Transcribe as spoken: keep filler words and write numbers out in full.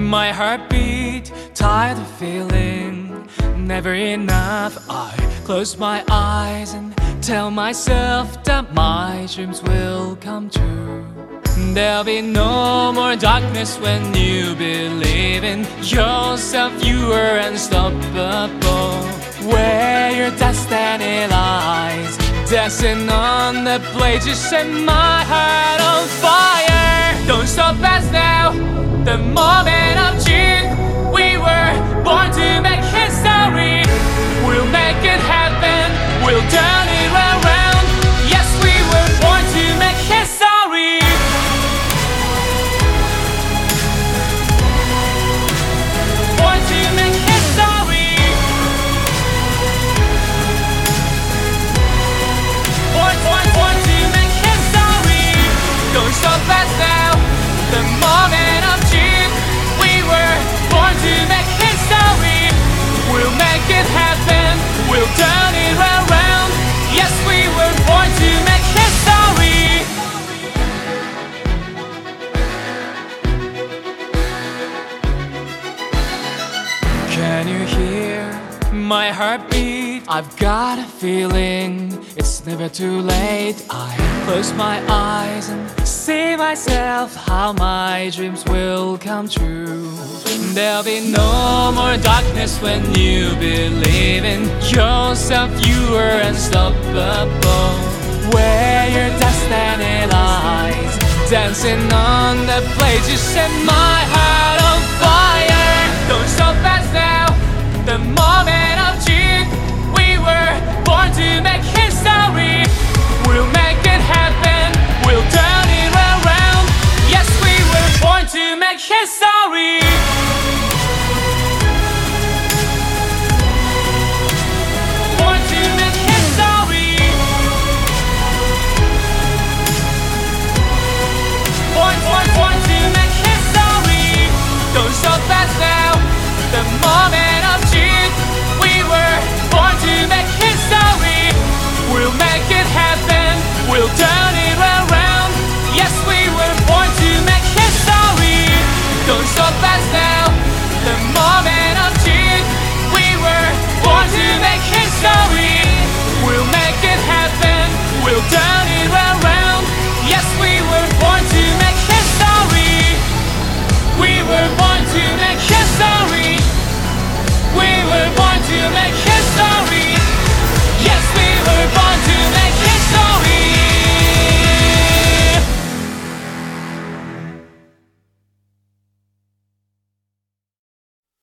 My heartbeat, tired of feeling never enough. I close my eyes and tell myself that my dreams will come true. There'll be no more darkness when you believe in yourself. You are unstoppable. Where your destiny lies, dancing on the blade, you set my heart on fire. Don't stop us now, the moment of June. We were born to make history. We'll make it happen, we'll turn it around. Yes, we were born to make history. Born to make history. Born, born, born to make history. Don't stop us now, the moment of June. We were born to make history. We'll make it happen, we'll turn it around. Yes, we were born to make history. Can you hear my heartbeat? I've got a feeling it's never too late. I close my eyes and see myself how my dreams will come true. There'll be no more darkness when you believe in yourself. You are unstoppable. Where your destiny lies, dancing on the blade, you set my heart on fire. Don't stop us now, the moment of June. We were born to make history. We'll make it happen, we'll turn it around. Yes, we were born to make history.